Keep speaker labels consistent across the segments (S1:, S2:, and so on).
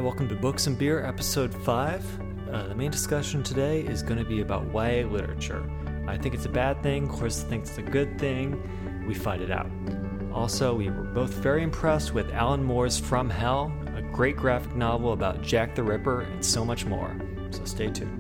S1: welcome to Books and Beer, Episode 5. The main discussion today is going to be about YA literature. I think it's a bad thing, Chris thinks it's a good thing. We fight it out. Also, we were both very impressed with Alan Moore's From Hell, a great graphic novel about Jack the Ripper, and so much more. So stay tuned.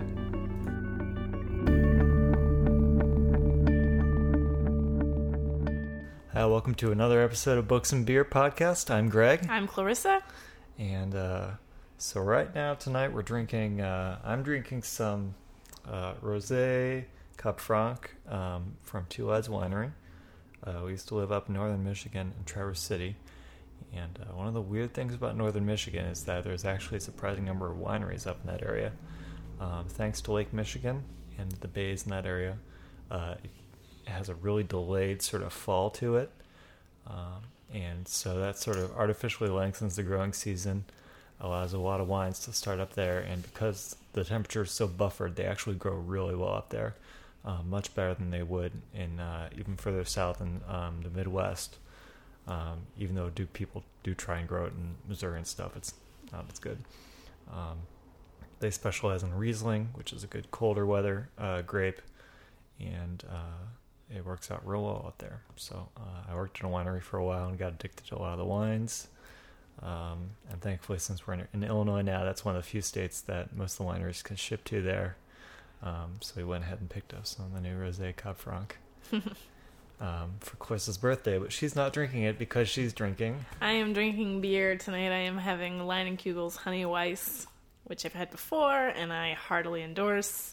S1: Hi, welcome to another episode of Books and Beer podcast. I'm Greg.
S2: I'm Clarissa.
S1: And so right now, tonight, we're drinking, I'm drinking some Rosé Cab Franc from Two Lads Winery. We used to live up in northern Michigan in Traverse City. And one of the weird things about northern Michigan is that there's actually a surprising number of wineries up in that area. Thanks to Lake Michigan and the bays in that area, it has a really delayed sort of fall to it. And so that sort of artificially lengthens the growing season, allows a lot of wines to start up there, and because the temperature is so buffered, they actually grow really well up there, much better than they would in even further south in the Midwest. Even though people do try and grow it in Missouri and stuff, it's not as good. They specialize in Riesling, which is a good colder weather grape, and it works out real well out there. So I worked in a winery for a while and got addicted to a lot of the wines. And thankfully, since we're in Illinois now, that's one of the few states that most of the wineries can ship to there. So we went ahead and picked up some of the new Rosé Cab Franc for Clarissa's birthday, but she's not drinking it because she's drinking.
S2: I am drinking beer tonight. I am having Leinenkugel's Honey Weiss, which I've had before, and I heartily endorse.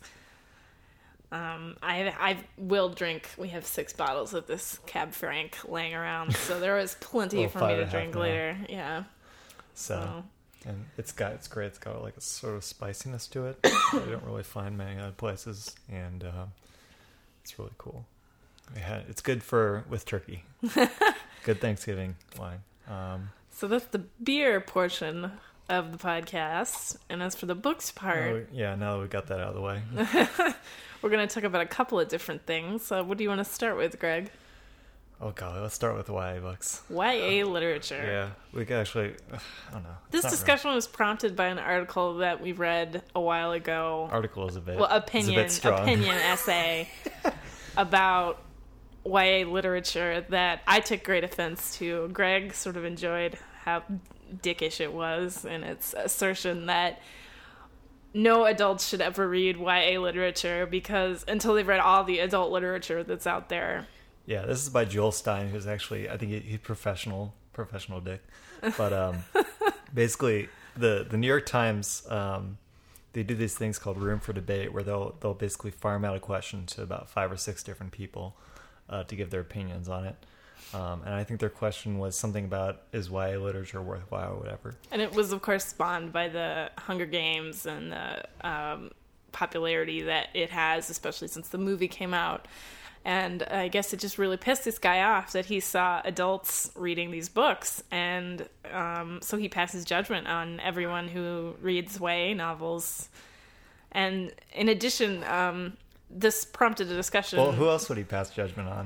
S2: I will drink. We have 6 bottles of this Cab Franc laying around, so there was plenty for me to drink later. Yeah.
S1: So, and it's great. It's got like a sort of spiciness to it. I don't really find many other places, and it's really cool. It's good with turkey. Good Thanksgiving wine.
S2: So that's the beer portion of the podcast, and as for the books part,
S1: now that we got that out of the way.
S2: We're going to talk about a couple of different things. So what do you want to start with, Greg?
S1: Oh, God. Let's start with YA books.
S2: YA literature.
S1: Yeah. We could actually... I don't know.
S2: This discussion was prompted by an article that we read a while ago.
S1: Article is a bit...
S2: Well, opinion essay about YA literature that I took great offense to. Greg sort of enjoyed how dickish it was in its assertion that no adults should ever read YA literature because until they've read all the adult literature that's out there.
S1: Yeah, this is by Joel Stein, who's actually, I think he's professional dick. But basically, the New York Times, they do these things called Room for Debate, where they'll basically farm out a question to about 5 or 6 different people to give their opinions on it. And I think their question was something about, is YA literature worthwhile or whatever. And
S2: it was, of course, spawned by the Hunger Games and the popularity that it has, especially since the movie came out. And I guess it just really pissed this guy off that he saw adults reading these books. And so he passes judgment on everyone who reads YA novels. And in addition, this prompted a discussion.
S1: Well, who else would he pass judgment on?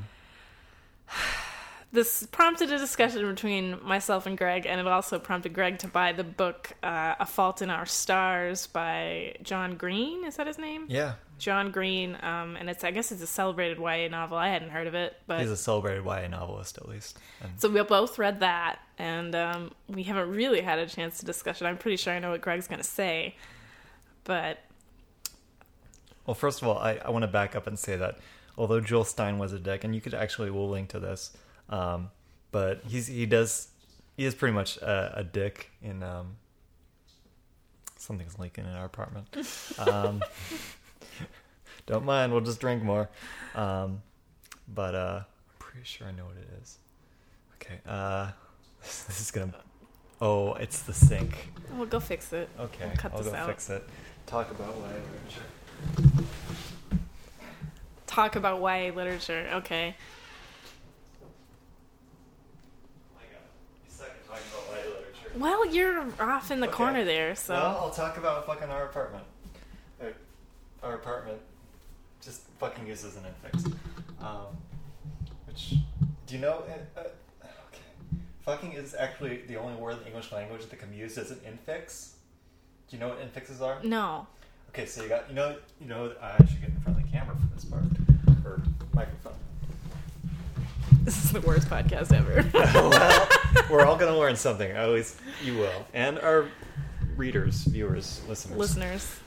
S2: This prompted a discussion between myself and Greg, and it also prompted Greg to buy the book A Fault in Our Stars by John Green. Is that his name?
S1: Yeah.
S2: John Green, and I guess it's a celebrated YA novel. I hadn't heard of it, but
S1: he's a celebrated YA novelist, at least.
S2: So we both read that, and we haven't really had a chance to discuss it. I'm pretty sure I know what Greg's going to say, but...
S1: Well, first of all, I want to back up and say that although Joel Stein was a dick, and we'll link to this, but he is pretty much a dick in something's leaking in our apartment. Don't mind, we'll just drink more. But I'm pretty sure I know what it is. Okay, this is gonna... Oh, it's the sink.
S2: We'll go fix it.
S1: Okay,
S2: we'll cut
S1: I'll
S2: this
S1: go
S2: out.
S1: Fix it. Talk about YA literature.
S2: Talk about YA literature, okay. Well, you're off in the corner there, so...
S1: Well, I'll talk about fucking our apartment. Our apartment just fucking uses an infix. Which, do you know... okay. Fucking is actually the only word in the English language that can be used as an infix. Do you know what infixes are?
S2: No.
S1: Okay, so I should get in front of the camera for this part, or microphone.
S2: This is the worst podcast ever.
S1: Well, we're all going to learn something. At least you will, and our readers, viewers, listeners.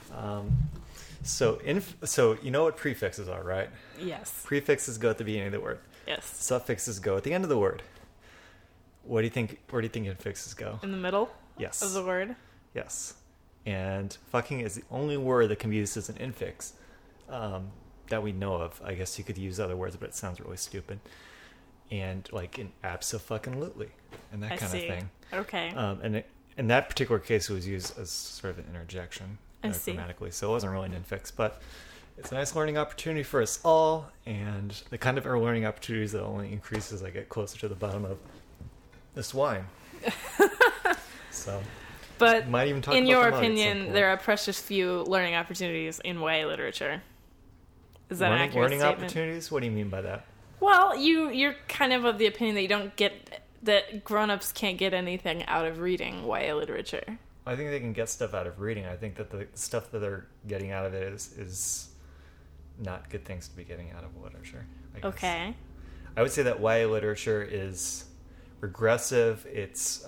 S1: So you know what prefixes are, right?
S2: Yes.
S1: Prefixes go at the beginning of the word.
S2: Yes.
S1: Suffixes go at the end of the word. What do you think? Where do you think infixes go?
S2: In the middle.
S1: Yes.
S2: Of the word.
S1: Yes. And fucking is the only word that can be used as an infix that we know of. I guess you could use other words, but it sounds really stupid. And like in abso-fucking-lutely and that kind of thing.
S2: Okay.
S1: And in that particular case, it was used as sort of an interjection grammatically, so it wasn't really an infix. But it's a nice learning opportunity for us all, and the kind of learning opportunities that only increase as I get closer to the bottom of this wine. So.
S2: But
S1: might even talk
S2: in
S1: about
S2: your
S1: the mug at some
S2: opinion,
S1: point.
S2: there are precious few learning opportunities in YA literature. Is that an accurate
S1: learning
S2: statement?
S1: opportunities? What do you mean by that?
S2: Well, you're kind of the opinion that you don't get, that grown-ups can't get anything out of reading YA literature.
S1: I think they can get stuff out of reading. I think that the stuff that they're getting out of it is not good things to be getting out of literature, I guess.
S2: Okay.
S1: I would say that YA literature is regressive. It's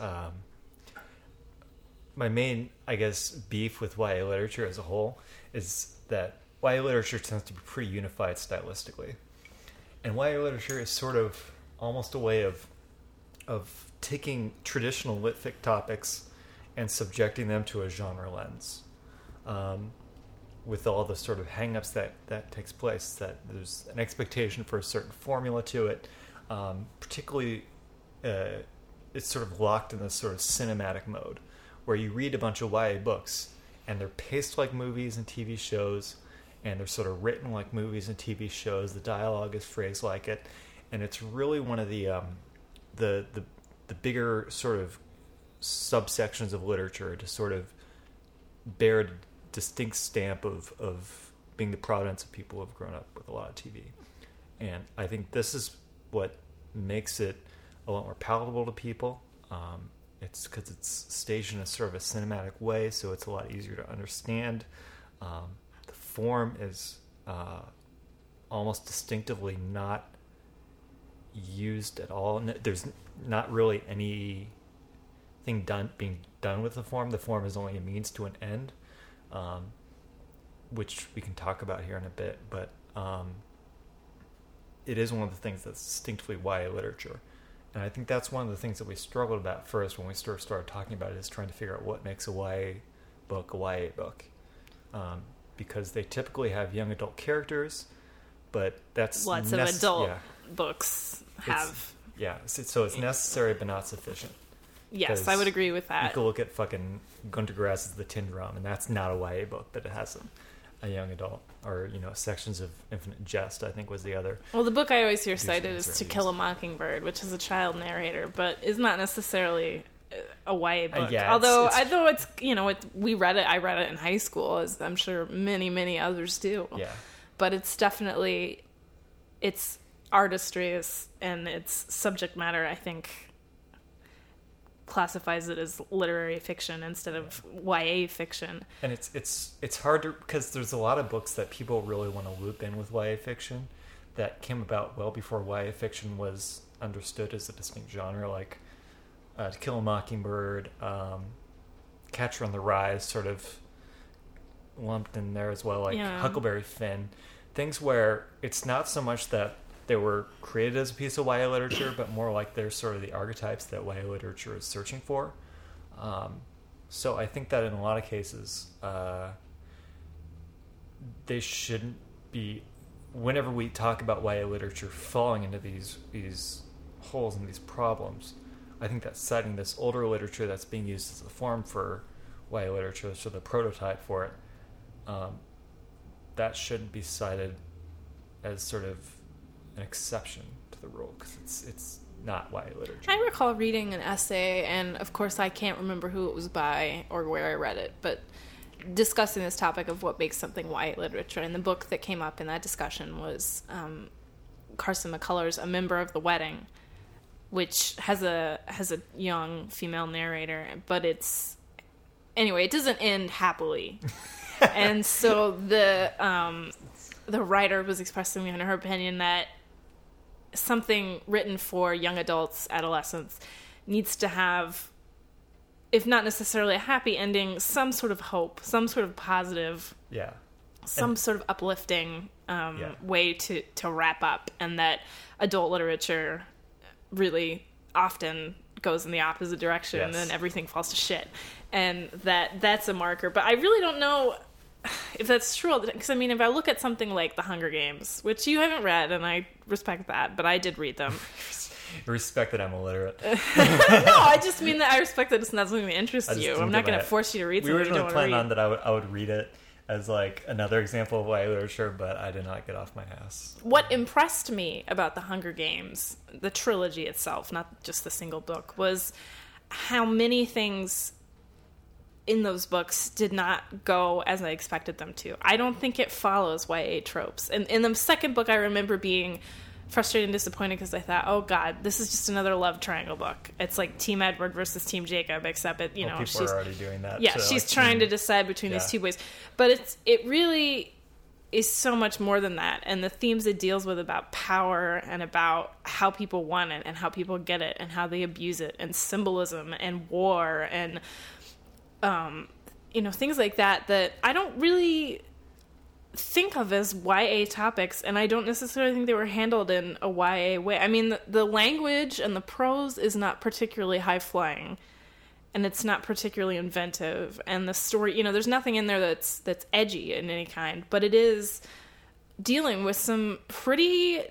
S1: my main, I guess, beef with YA literature as a whole is that YA literature tends to be pretty unified stylistically. And YA literature is sort of almost a way of taking traditional litfic topics and subjecting them to a genre lens, with all the sort of hang-ups that takes place, that there's an expectation for a certain formula to it, particularly it's sort of locked in this sort of cinematic mode, where you read a bunch of YA books, and they're paced like movies and TV shows, and they're sort of written like movies and TV shows. The dialogue is phrased like it, and it's really one of the bigger sort of subsections of literature to sort of bear a distinct stamp of being the provenance of people who have grown up with a lot of TV. And I think this is what makes it a lot more palatable to people. It's because it's staged in a sort of a cinematic way, so it's a lot easier to understand. The form is almost distinctively not used at all. There's not really anything being done with the form. The form is only a means to an end, which we can talk about here in a bit. But it is one of the things that's distinctly YA literature. And I think that's one of the things that we struggled about first when we started talking about it, is trying to figure out what makes a YA book a YA book. Because they typically have young adult characters, but that's...
S2: Lots of adult books have...
S1: So it's necessary but not sufficient.
S2: Yes, I would agree with that.
S1: You could look at fucking Gunter Grass's The Tin Drum, and that's not a YA book, but it has a young adult, or sections of Infinite Jest, I think was the other.
S2: Well, the book I always hear cited is To Kill a Mockingbird, which is a child narrator, but is not necessarily a YA book. Although it's we read it. I read it in high school, as I'm sure many others do.
S1: Yeah.
S2: But it's definitely, its artistry and its subject matter, I think, classifies it as literary fiction instead of YA fiction.
S1: And it's hard to, because there's a lot of books that people really want to loop in with YA fiction that came about well before YA fiction was understood as a distinct genre, like To Kill a Mockingbird, Catcher in the Rye, sort of lumped in there as well, like Huckleberry Finn. Things where it's not so much that they were created as a piece of YA literature, but more like they're sort of the archetypes that YA literature is searching for. So I think that in a lot of cases, they shouldn't be, whenever we talk about YA literature falling into these holes and these problems, I think that citing this older literature that's being used as a form for YA literature, so the prototype for it, that shouldn't be cited as sort of an exception to the rule, because it's not YA literature.
S2: I recall reading an essay, and of course I can't remember who it was by or where I read it, but discussing this topic of what makes something YA literature. And the book that came up in that discussion was Carson McCullers' A Member of the Wedding, which has a young female narrator, but it's anyway, it doesn't end happily. And so the writer was expressing in her opinion that something written for young adults, adolescents, needs to have, if not necessarily a happy ending, some sort of hope, some sort of positive, some sort of uplifting way to wrap up, and that adult literature really often goes in the opposite direction and everything falls to shit. And that's a marker. But I really don't know if that's true, because I mean, if I look at something like The Hunger Games, which you haven't read, and I respect that, but I did read them.
S1: Respect that I'm illiterate.
S2: No, I just mean that I respect that it's not something that interests you. I'm not going to force you to read something you don't want to read.
S1: We originally planned on that I would read it as like another example of YA literature, but I did not get off my ass.
S2: What impressed me about The Hunger Games, the trilogy itself, not just the single book, was how many things in those books did not go as I expected them to. I don't think it follows YA tropes. And in the second book, I remember being frustrated and disappointed because I thought, oh God, this is just another love triangle book. It's like Team Edward versus Team Jacob, except
S1: people
S2: she's
S1: are already doing that.
S2: Yeah, she's trying to decide between these two boys. But it really is so much more than that. And the themes it deals with about power and about how people want it and how people get it and how they abuse it, and symbolism and war and things like that I don't really think of as YA topics, and I don't necessarily think they were handled in a YA way. I mean, the language and the prose is not particularly high-flying, and it's not particularly inventive, and the story, there's nothing in there that's edgy in any kind, but it is dealing with some pretty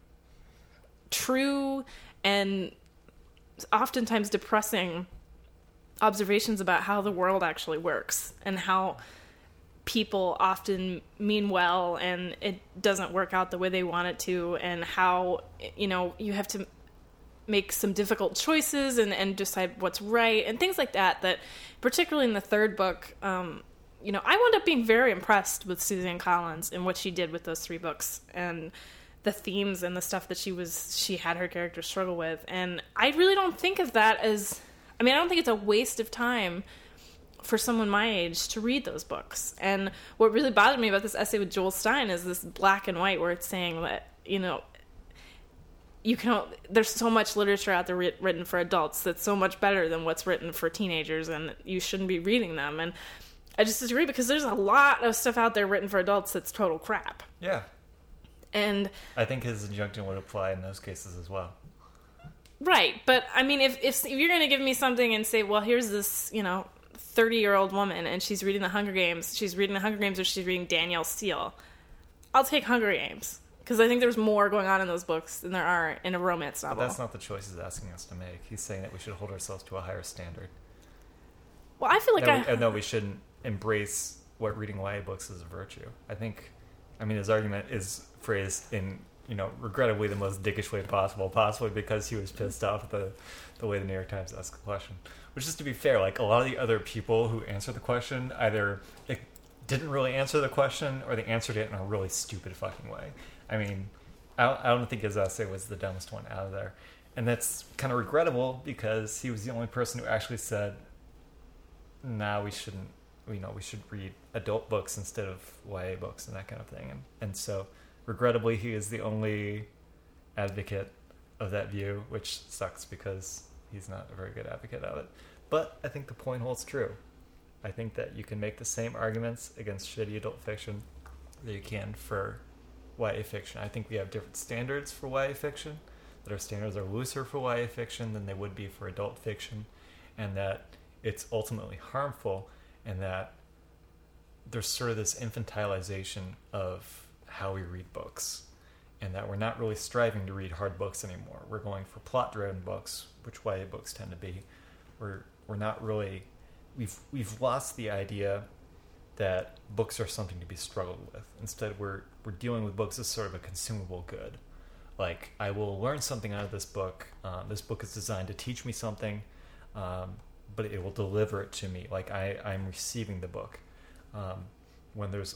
S2: true and oftentimes depressing observations about how the world actually works, and how people often mean well and it doesn't work out the way they want it to, and how you have to make some difficult choices and decide what's right and things like that particularly in the third book, I wound up being very impressed with Suzanne Collins and what she did with those 3 books and the themes and the stuff that she had her character struggle with. And I really don't think of that as, I don't think it's a waste of time for someone my age to read those books. And what really bothered me about this essay with Joel Stein is this black and white where it's saying that, there's so much literature out there written for adults that's so much better than what's written for teenagers, and you shouldn't be reading them. And I just disagree, because there's a lot of stuff out there written for adults that's total crap.
S1: Yeah.
S2: And
S1: I think his injunction would apply in those cases as well.
S2: Right. But if you're going to give me something and say, well, here's this, 30-year-old woman, and she's reading The Hunger Games. She's reading The Hunger Games, or she's reading Danielle Steele. I'll take Hunger Games, because I think there's more going on in those books than there are in a romance novel.
S1: But that's not the choice he's asking us to make. He's saying that we should hold ourselves to a higher standard.
S2: Well, I feel like
S1: no, we shouldn't embrace what reading YA books is a virtue. His argument is phrased in, regrettably the most dickish way possible, possibly because he was pissed off at the way the New York Times asked the question. Which is, to be fair, like a lot of the other people who answered the question, either it didn't really answer the question or they answered it in a really stupid fucking way. I don't think his essay was the dumbest one out of there. And that's kind of regrettable, because he was the only person who actually said, nah, we shouldn't, we should read adult books instead of YA books and that kind of thing. And so, regrettably, he is the only advocate of that view, which sucks because he's not a very good advocate of it. But I think the point holds true. I think that you can make the same arguments against shitty adult fiction that you can for YA fiction. I think we have different standards for YA fiction, that our standards are looser for YA fiction than they would be for adult fiction, and that it's ultimately harmful, and that there's sort of this infantilization of how we read books, and that we're not really striving to read hard books anymore. We're going for plot-driven books, which YA books tend to be. We're not really... We've lost the idea that books are something to be struggled with. Instead, we're dealing with books as sort of a consumable good. Like, I will learn something out of this book. This book is designed to teach me something, but it will deliver it to me. Like, I'm receiving the book. When there's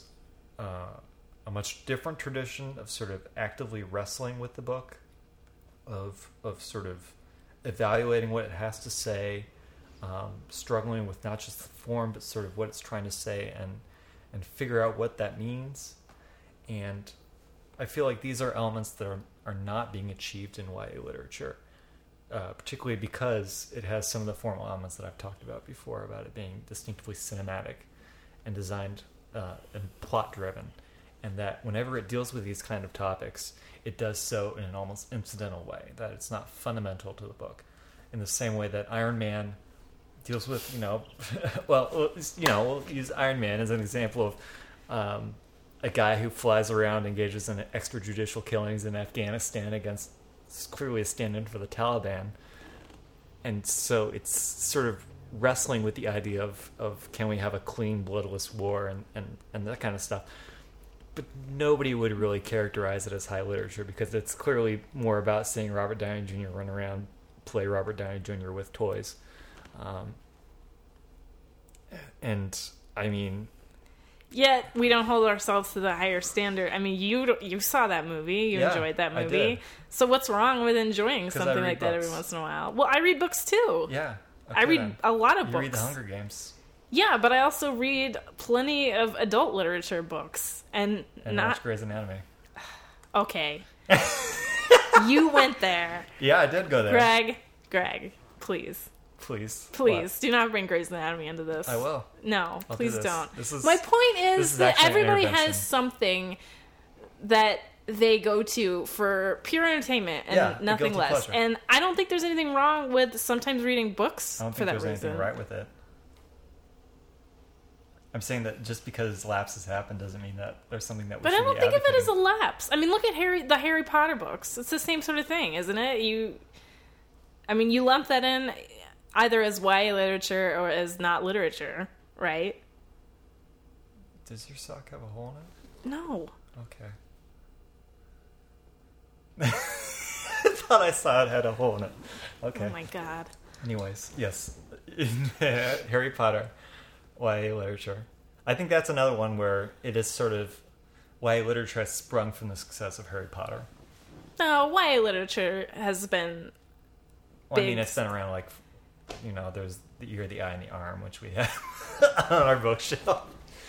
S1: a much different tradition of sort of actively wrestling with the book, of sort of evaluating what it has to say, struggling with not just the form, but sort of what it's trying to say, and figure out what that means. And I feel like these are elements that are not being achieved in YA literature, particularly because it has some of the formal elements that I've talked about before, about it being distinctively cinematic and designed and plot-driven, and that whenever it deals with these kind of topics, it does so in an almost incidental way, that it's not fundamental to the book. In the same way that Iron Man deals with, we'll use Iron Man as an example of a guy who flies around, engages in extrajudicial killings in Afghanistan against clearly a stand-in for the Taliban. And so it's sort of wrestling with the idea of can we have a clean, bloodless war and that kind of stuff. But nobody would really characterize it as high literature, because it's clearly more about seeing Robert Downey Jr. run around, play Robert Downey Jr. with toys. And I mean,
S2: yet we don't hold ourselves to the higher standard. I mean, you saw that movie, you enjoyed that movie.
S1: I did.
S2: So what's wrong with enjoying something like that every once in a while? Well, I read books too.
S1: Yeah,
S2: I read a lot of books.
S1: You read The Hunger Games.
S2: Yeah, but I also read plenty of adult literature books and not
S1: watch Grey's Anatomy.
S2: Okay. You went there.
S1: Yeah, I did go there.
S2: Greg, please.
S1: Please,
S2: do not bring Grey's Anatomy into this.
S1: I will.
S2: No,
S1: I'll
S2: please
S1: do
S2: don't.
S1: This
S2: My point is that everybody has
S1: intervention.
S2: something that they go to for pure entertainment and nothing less.
S1: Pleasure.
S2: And I don't think there's anything wrong with sometimes reading books
S1: I don't
S2: for
S1: think
S2: that
S1: there's
S2: reason.
S1: anything right with it. I'm saying that just because lapses happen doesn't mean that there's something that we
S2: But
S1: should
S2: I don't
S1: be
S2: think of it as a
S1: advocating.
S2: lapse. I mean, look at the Harry Potter books. It's the same sort of thing, isn't it? You lump that in either as YA literature or as not literature, right?
S1: Does your sock have a hole in
S2: No.
S1: it? Okay. I thought I saw it had a hole in it. Okay.
S2: Oh my god.
S1: Anyways, yes. Harry Potter, YA literature. I think that's another one where it is sort of YA literature has sprung from the success of Harry Potter.
S2: No, YA literature has been
S1: Well, I
S2: big.
S1: mean, it's been around like, there's The Ear, the Eye, and the Arm, which we have on our bookshelf.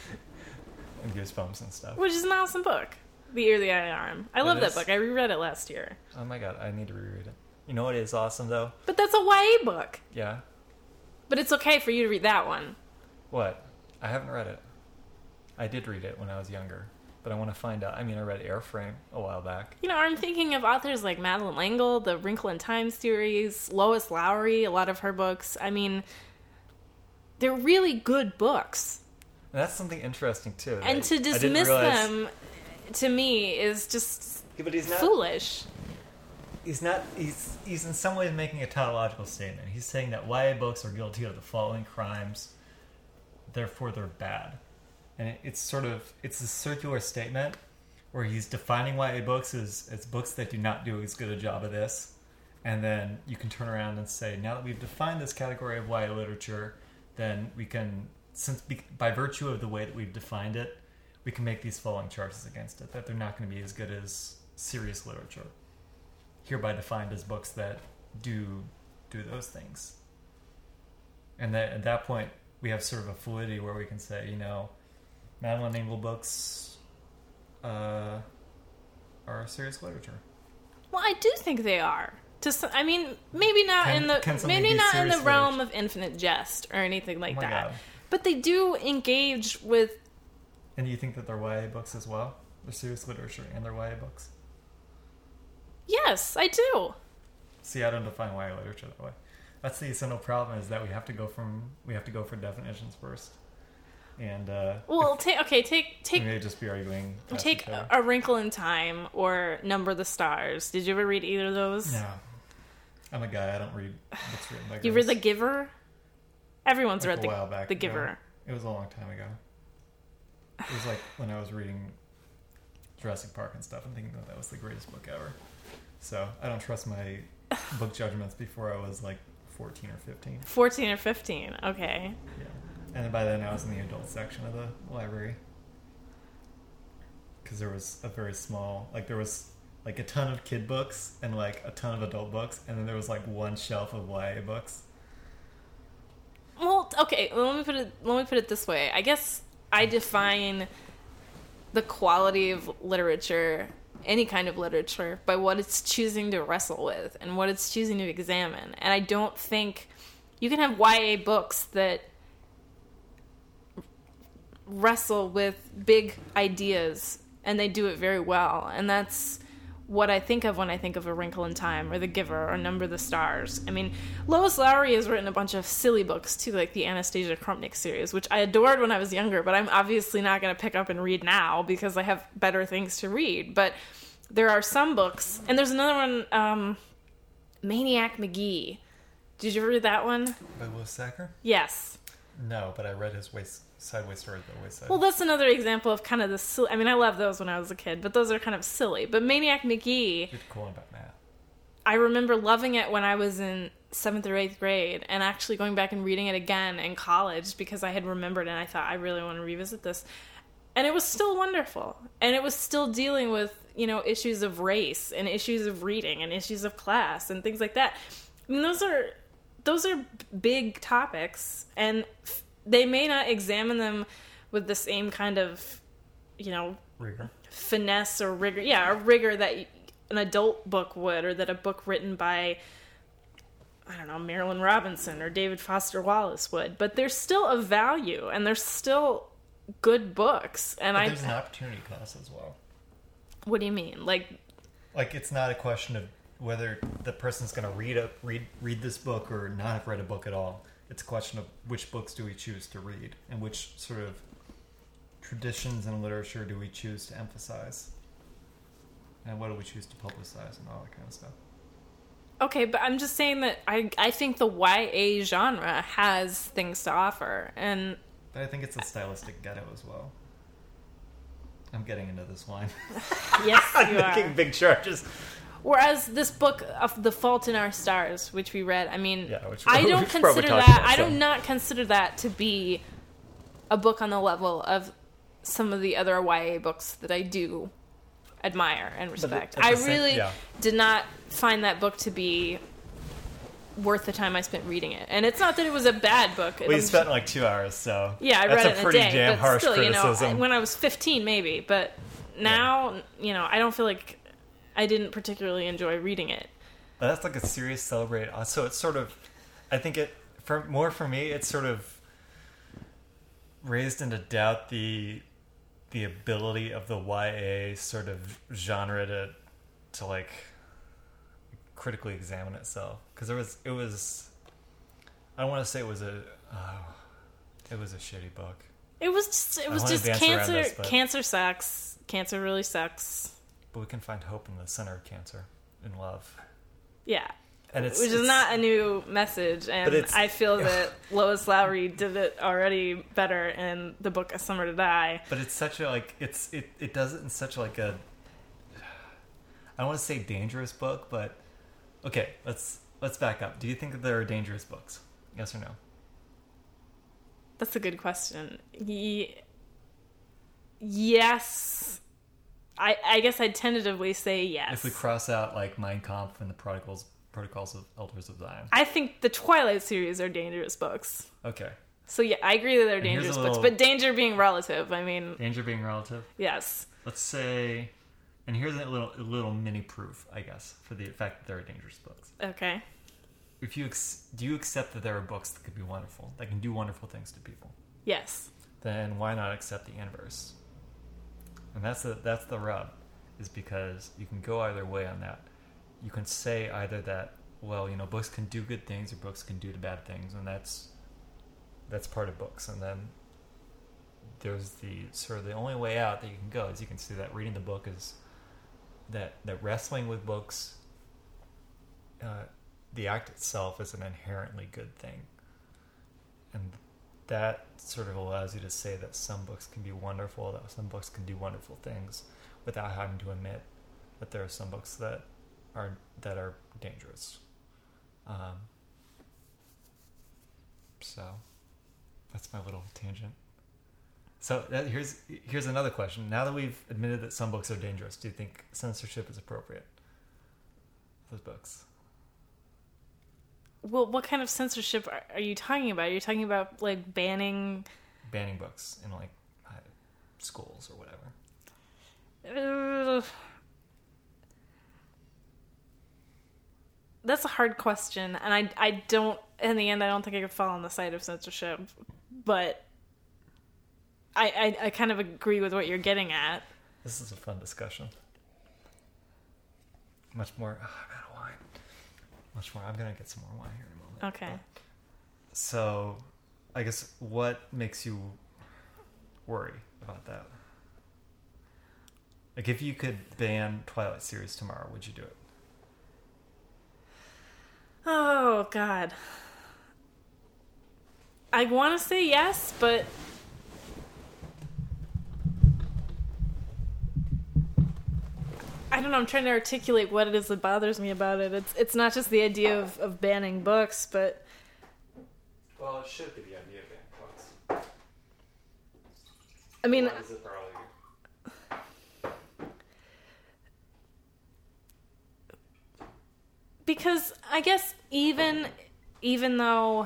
S1: And Goosebumps and stuff.
S2: Which is an awesome book. The Ear, the Eye, and the Arm. I love that
S1: is?
S2: book. I reread it last year.
S1: Oh my god, I need to reread it. You know what is awesome, though?
S2: But that's a YA book.
S1: Yeah.
S2: But it's okay for you to read that one.
S1: What? I haven't read it. I did read it when I was younger, but I want to find out. I mean, I read Airframe a while back.
S2: I'm thinking of authors like Madeleine L'Engle, the Wrinkle in Time series, Lois Lowry, a lot of her books. I mean, they're really good books.
S1: And that's something interesting, too.
S2: And to dismiss them, to me, is just
S1: But he's not
S2: foolish.
S1: He's in some ways making a tautological statement. He's saying that YA books are guilty of the following crimes, therefore they're bad. And it's a circular statement where he's defining YA books as books that do not do as good a job of this. And then you can turn around and say, now that we've defined this category of YA literature, then we can, by virtue of the way that we've defined it, we can make these following charges against it, that they're not going to be as good as serious literature. Hereby defined as books that do those things. And that at that point, we have sort of a fluidity where we can say, Madeleine L'Engle books are serious literature.
S2: Well, I do think they are. Maybe not in the realm of Infinite Jest or anything like that.
S1: God.
S2: But they do engage with.
S1: And you think that they're YA books as well? They're serious literature and they're YA books?
S2: Yes, I do.
S1: See, I don't define YA literature that way. That's the essential problem, is that we have to go for definitions first. And
S2: well, take
S1: we may just be arguing.
S2: take A Wrinkle in Time or Number the Stars. Did you ever read either of those?
S1: No, I'm a guy. I don't read books written by girls.
S2: You read The Giver? Everyone's read
S1: a while back
S2: The
S1: ago.
S2: Giver.
S1: It was a long time ago. It was like when I was reading Jurassic Park and stuff and thinking that was the greatest book ever. So I don't trust my book judgments before I was like 14 or 15.
S2: 14 or 15, okay.
S1: Yeah. And then by then I was in the adult section of the library. Because there was a very small, there was like a ton of kid books and like a ton of adult books. And then there was like one shelf of YA books.
S2: okay. Let me put it this way. I guess I define the quality of literature, any kind of literature, by what it's choosing to wrestle with and what it's choosing to examine. And I don't think you can have YA books that wrestle with big ideas and they do it very well. And that's what I think of when I think of A Wrinkle in Time or The Giver or Number the Stars. I mean, Lois Lowry has written a bunch of silly books too, like the Anastasia Krupnik series, which I adored when I was younger, but I'm obviously not going to pick up and read now because I have better things to read. But there are some books, and there's another one, Maniac Magee. Did you read that one?
S1: By Will Sacker?
S2: Yes.
S1: No, but I read his Sideways Story the Wayside.
S2: Well, that's another example of kind of the silly. I mean, I love those when I was a kid, but those are kind of silly. But Maniac Magee,
S1: You're cool about that.
S2: I remember loving it when I was in 7th or 8th grade and actually going back and reading it again in college because I had remembered and I thought, I really want to revisit this. And it was still wonderful. And it was still dealing with, you know, issues of race and issues of reading and issues of class and things like that. I mean, those are big topics, and they may not examine them with the same kind of, you know,
S1: Rigor.
S2: Finesse or rigor. Yeah, or rigor that an adult book would, or that a book written by, I don't know, Marilyn Robinson or David Foster Wallace would. But there's still a value, and there's still good books. And
S1: but there's an opportunity cost as well.
S2: What do you mean? Like
S1: it's not a question of whether the person's going to read this book or not have read a book at all. It's a question of which books do we choose to read and which sort of traditions in literature do we choose to emphasize and what do we choose to publicize and all that kind of stuff.
S2: Okay, but I'm just saying that I think the YA genre has things to offer, and
S1: but I think it's a stylistic ghetto as well. I'm getting into this wine.
S2: Yes,
S1: I'm
S2: you are.
S1: making big charges.
S2: Whereas this book of The Fault in Our Stars, which we read, I mean,
S1: Yeah, which
S2: I don't
S1: we should probably
S2: consider
S1: talk
S2: that.
S1: about
S2: I do
S1: some.
S2: not consider that to be a book on the level of some of the other YA books that I do admire and respect.
S1: at the
S2: I
S1: same-
S2: really
S1: yeah.
S2: did not find that book to be worth the time I spent reading it. And it's not that it was a bad book.
S1: We spent like 2 hours, so
S2: Yeah, I
S1: that's
S2: read it in
S1: a pretty
S2: a day.
S1: damn
S2: But
S1: harsh
S2: still,
S1: criticism.
S2: you know, when I was 15, maybe. But now, you know, I don't feel like I didn't particularly enjoy reading it.
S1: But that's like a serious celebrate. So it's sort of, I think for me, it's sort of raised into doubt the ability of the YA sort of genre to like critically examine itself, because it was I don't want to say it was a shitty book.
S2: It was just
S1: dance around
S2: cancer.
S1: this, but-
S2: Cancer sucks. Cancer really sucks.
S1: But we can find hope in the center of cancer, in love.
S2: Yeah.
S1: And
S2: Which is not a new message, and
S1: But it's-
S2: I feel that Lois Lowry did it already better in the book A Summer to Die.
S1: But it's such a like it does it in such like a, I don't want to say dangerous book, but okay, let's back up. Do you think that there are dangerous books? Yes or no?
S2: That's a good question. Yes. I guess I'd tentatively say yes.
S1: If we cross out like Mein Kampf and the Protocols of Elders of Zion.
S2: I think the Twilight series are dangerous books.
S1: Okay.
S2: So yeah, I agree that they're
S1: And here's
S2: dangerous
S1: a
S2: books,
S1: little-
S2: but danger being relative. I mean,
S1: Danger being relative.
S2: yes.
S1: Let's say, and here's a little mini proof, I guess, for the fact that there are dangerous books.
S2: Okay.
S1: If you do you accept that there are books that could be wonderful, that can do wonderful things to people?
S2: Yes.
S1: Then why not accept the inverse? And that's the rub, is because you can go either way on that. You can say either that, well, you know, books can do good things or books can do bad things, and that's part of books. And then there's the sort of the only way out that you can go is you can see that reading the book is that wrestling with books, the act itself is an inherently good thing, and that sort of allows you to say that some books can be wonderful, that some books can do wonderful things, without having to admit that there are some books that are dangerous. So that's my little tangent. So here's another question. Now that we've admitted that some books are dangerous, do you think censorship is appropriate for those books?
S2: Well, what kind of censorship are you talking about? Are you talking about, like, banning
S1: books in, like, schools or whatever?
S2: That's a hard question, and I don't, in the end, I don't think I could fall on the side of censorship, but I kind of agree with what you're getting at.
S1: This is a fun discussion. Much more, I'm out of wine. Much more, I'm going to get some more wine here in a moment.
S2: Okay.
S1: So, I guess, what makes you worry about that? Like, if you could ban Twilight series tomorrow, would you do it?
S2: Oh, God. I want to say yes, but I don't know. I'm trying to articulate what it is that bothers me about it. It's not just the idea of banning books, but...
S1: Well, it should be the idea of banning books.
S2: I mean...
S1: Why is it earlier?
S2: Because I guess even though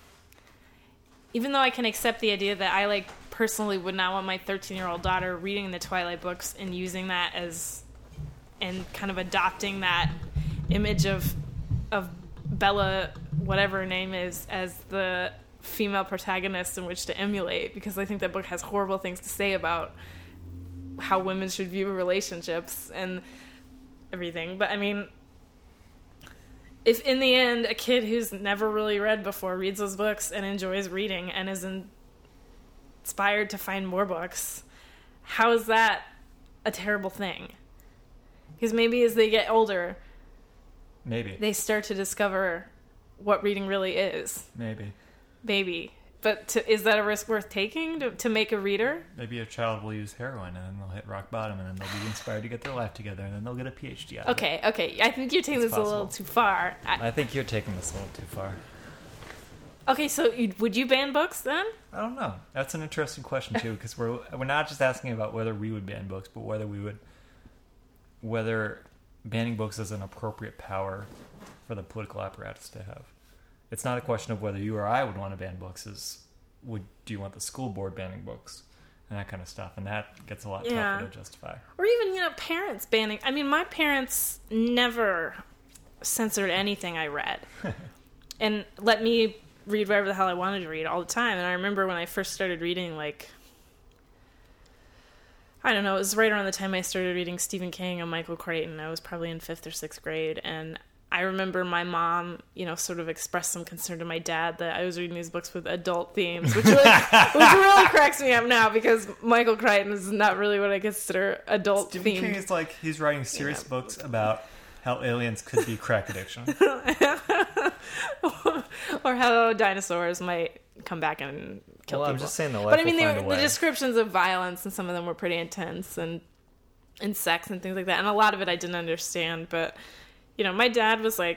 S2: I can accept the idea that I, like, personally would not want my 13-year-old daughter reading the Twilight books and using that as, and kind of adopting that image of Bella, whatever her name is, as the female protagonist in which to emulate, because I think that book has horrible things to say about how women should view relationships and everything. But I mean, if in the end a kid who's never really read before reads those books and enjoys reading and is inspired to find more books, how is that a terrible thing? Because maybe as they get older, they start to discover what reading really is. Maybe. But is that a risk worth taking to make a reader?
S1: Maybe a child will use heroin and then they'll hit rock bottom and then they'll be inspired to get their life together and then they'll get a PhD out of it.
S2: Okay. I think you're taking this a little too far.
S1: I think you're taking this a little too far.
S2: Okay, so would you ban books then?
S1: I don't know. That's an interesting question too, because we're not just asking about whether we would ban books, but whether banning books is an appropriate power for the political apparatus to have. It's not a question of whether you or I would want to ban books. Do you want the school board banning books and that kind of stuff? And that gets a lot tougher to justify.
S2: Or even, parents banning. I mean, my parents never censored anything I read and let me read whatever the hell I wanted to read all the time. And I remember when I first started reading, like, I don't know, it was right around the time I started reading Stephen King and Michael Crichton. I was probably in 5th or 6th grade, and I remember my mom, sort of expressed some concern to my dad that I was reading these books with adult themes, which really cracks me up now, because Michael Crichton is not really what I consider adult themed.
S1: Stephen King is like, he's writing serious books about how aliens could be crack addiction.
S2: Or how dinosaurs might come back and kill people.
S1: I'm just saying the
S2: descriptions of violence and some of them were pretty intense and sex and things like that. And a lot of it I didn't understand, but my dad was like,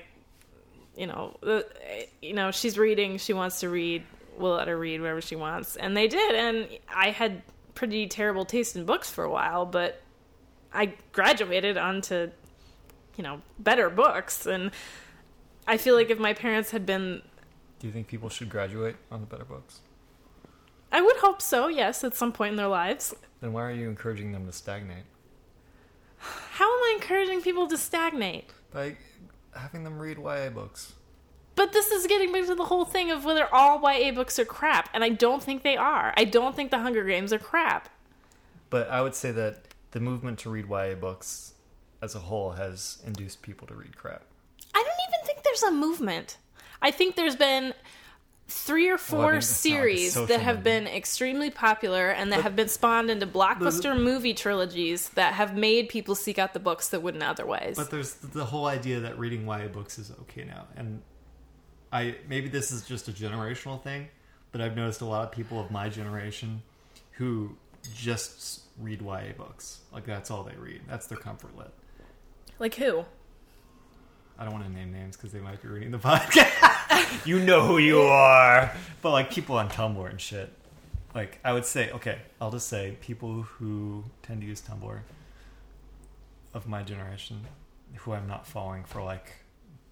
S2: she's reading, she wants to read, we'll let her read whatever she wants. And they did. And I had pretty terrible taste in books for a while, but I graduated onto, better books. And I feel like if my parents had been...
S1: Do you think people should graduate on the better books?
S2: I would hope so, yes, at some point in their lives.
S1: Then why are you encouraging them to stagnate?
S2: How am I encouraging people to stagnate?
S1: By having them read YA books.
S2: But this is getting back to the whole thing of whether all YA books are crap, and I don't think they are. I don't think the Hunger Games are crap.
S1: But I would say that the movement to read YA books as a whole has induced people to read crap.
S2: I don't even think there's a movement. I think there's been 3 or 4 series that have been extremely popular and that have been spawned into blockbuster movie trilogies that have made people seek out the books that wouldn't otherwise.
S1: But there's the whole idea that reading YA books is okay now. And maybe this is just a generational thing, but I've noticed a lot of people of my generation who just read YA books. Like, that's all they read. That's their comfort lit.
S2: Like who?
S1: I don't want to name names because they might be reading the podcast. You know who you are. But, like, people on Tumblr and shit. Like, I would say, okay, I'll just say people who tend to use Tumblr of my generation, who I'm not following for, like,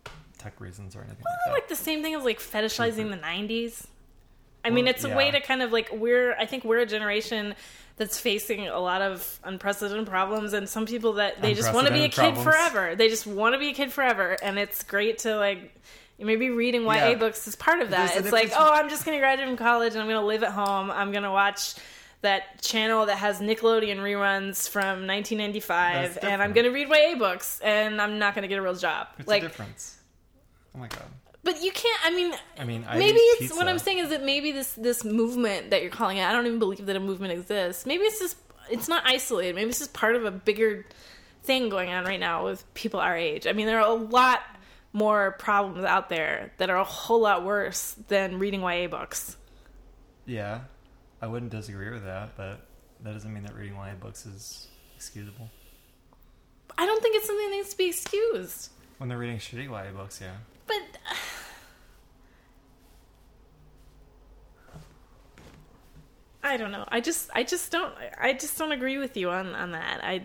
S1: tech reasons or anything
S2: Well,
S1: like that.
S2: like the same thing as like fetishizing the 90s. I
S1: Well,
S2: mean, it's a
S1: yeah.
S2: way to kind of like I think we're a generation that's facing a lot of unprecedented problems, and some people that they just want to be a kid
S1: Unprecedented problems.
S2: forever. They just want to be a kid forever, and it's great to like maybe reading YA
S1: Yeah.
S2: books is part of that.
S1: There's a
S2: It's like,
S1: difference-
S2: oh, I'm just going to graduate from college and I'm going to live at home. I'm going to watch that channel that has Nickelodeon reruns from 1995,
S1: That's
S2: and I'm
S1: different.
S2: going to read YA books, and I'm not going to get a real job.
S1: It's
S2: like,
S1: a difference. Oh my god.
S2: but you can't. I mean,
S1: I
S2: maybe
S1: eat
S2: it's
S1: pizza.
S2: what I'm saying is that maybe this movement that you're calling it. I don't even believe that a movement exists. Maybe it's not isolated. Maybe it's just part of a bigger thing going on right now with people our age. I mean, there are a lot more problems out there that are a whole lot worse than reading YA books.
S1: Yeah, I wouldn't disagree with that, but that doesn't mean that reading YA books is excusable.
S2: I don't think it's something that needs to be excused.
S1: When they're reading shitty YA books, yeah.
S2: But I don't know. I just don't agree with you on that.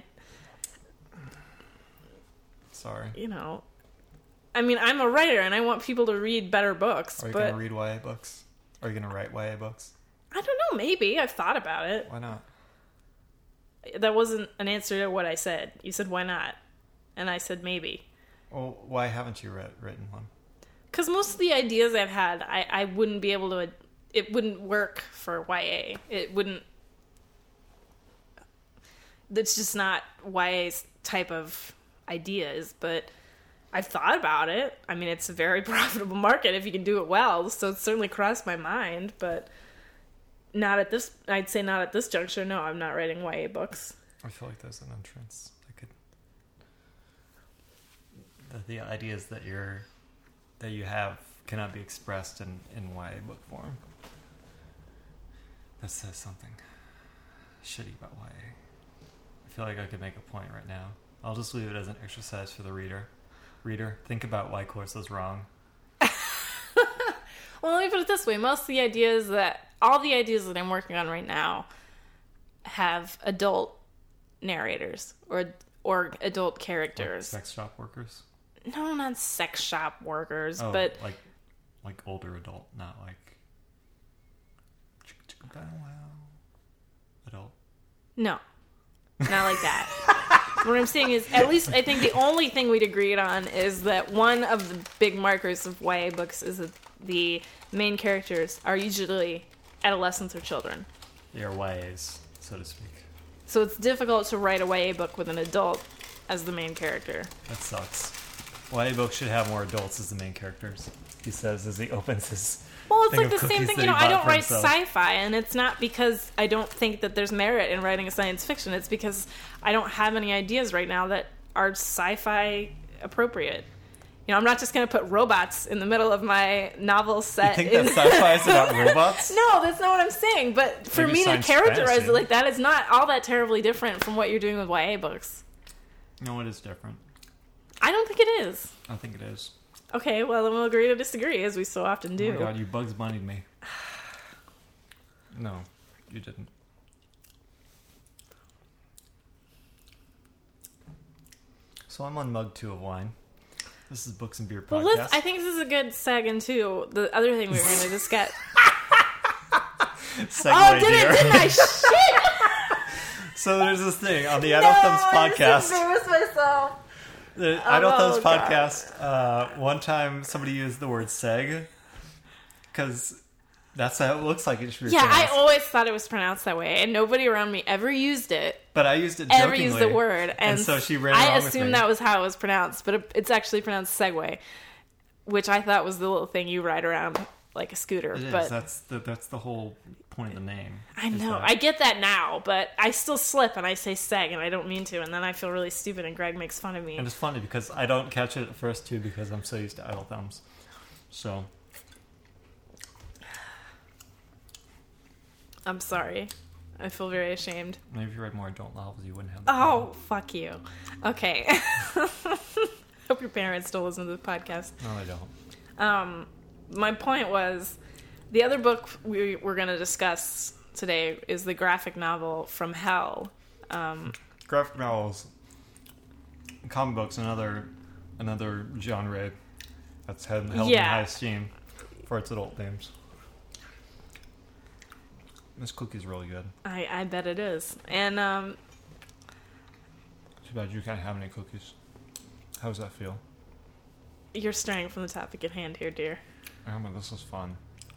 S1: Sorry.
S2: I mean, I'm a writer and I want people to read better books,
S1: Are you
S2: but
S1: going to read YA books? Are you going to write YA books?
S2: I don't know, maybe. I've thought about it.
S1: Why not?
S2: That wasn't an answer to what I said. You said why not? And I said maybe.
S1: Well, why haven't you written one?
S2: Because most of the ideas I've had, I wouldn't be able to... It wouldn't work for YA. It wouldn't... It's just not YA's type of ideas, but I've thought about it. I mean, it's a very profitable market if you can do it well, so it's certainly crossed my mind, but not at this... I'd say not at this juncture. No, I'm not writing YA books.
S1: I feel like there's an entrance. The ideas that you have cannot be expressed in YA book form. That says something shitty about YA. I feel like I could make a point right now. I'll just leave it as an exercise for the reader. Reader, think about why Corso's wrong.
S2: Well, let me put it this way. All the ideas that I'm working on right now have adult narrators or adult characters.
S1: Like sex shop workers?
S2: No, not sex shop workers,
S1: Oh,
S2: but
S1: like older adult, not like adult.
S2: no, not like that. What I'm saying is, at least I think the only thing we'd agreed on is that one of the big markers of YA books is that the main characters are usually adolescents or children.
S1: They are YAs, so to speak.
S2: So it's difficult to write a YA book with an adult as the main character.
S1: That sucks. YA books should have more adults as the main characters, he says as he opens his
S2: Well, it's
S1: thing
S2: like
S1: of
S2: the same
S1: cookies
S2: thing,
S1: that
S2: you know,
S1: he
S2: I
S1: bought
S2: don't
S1: for
S2: write
S1: himself.
S2: sci-fi, and it's not because I don't think that there's merit in writing a science fiction. It's because I don't have any ideas right now that are sci-fi appropriate. You know, I'm not just going to put robots in the middle of my novel set.
S1: You think that sci-fi is about robots?
S2: No, that's not what I'm saying. But for
S1: Maybe
S2: me to
S1: science
S2: characterize
S1: fantasy.
S2: it like that is not all that terribly different from what you're doing with YA books.
S1: No, it is different.
S2: I don't think it is.
S1: I think it is.
S2: Okay, well, then we'll agree to disagree, as we so often do.
S1: Oh my god, you Bugs Bunnied me. No, you didn't. So I'm on mug 2 of wine. This is Books and Beer Podcast.
S2: Well, I think this is a good seg into the other thing we were going to discuss.
S1: Segue
S2: Oh,
S1: here.
S2: didn't I? Shit!
S1: So there's this thing on the Adult Thumbs podcast.
S2: I just embarrassed myself.
S1: The Adult Thumbs
S2: God.
S1: podcast. One time somebody used the word seg because that's how it looks like it should be
S2: Yeah, I
S1: pronounced.
S2: always thought it was pronounced that way, and nobody around me ever used it.
S1: But I used it
S2: Ever
S1: jokingly.
S2: used the word, and
S1: so she ran
S2: I
S1: along with me.
S2: assumed that was how it was pronounced, but it's actually pronounced Segway, which I thought was the little thing you ride around like a scooter.
S1: It is.
S2: But
S1: That's the whole point of the name.
S2: I
S1: is
S2: know,
S1: that-
S2: I get that now, but I still slip and I say Seg, and I don't mean to, and then I feel really stupid, and Greg makes fun of me.
S1: And it's funny because I don't catch it at first too because I'm so used to Idle Thumbs. So
S2: I'm sorry. I feel very ashamed.
S1: maybe if you read more adult novels, you wouldn't have. That
S2: Oh, fuck you. Okay. Hope your parents don't listen to the podcast.
S1: problem. No, I don't.
S2: My point was, the other book we're going to discuss today is the graphic novel From Hell.
S1: Graphic novels, comic books, another genre that's held in high esteem for its adult themes. This cookie's really good.
S2: I bet it is. And
S1: too bad you can't have any cookies. How does that feel?
S2: You're straying from the topic at hand here, dear.
S1: Oh, but this is fun.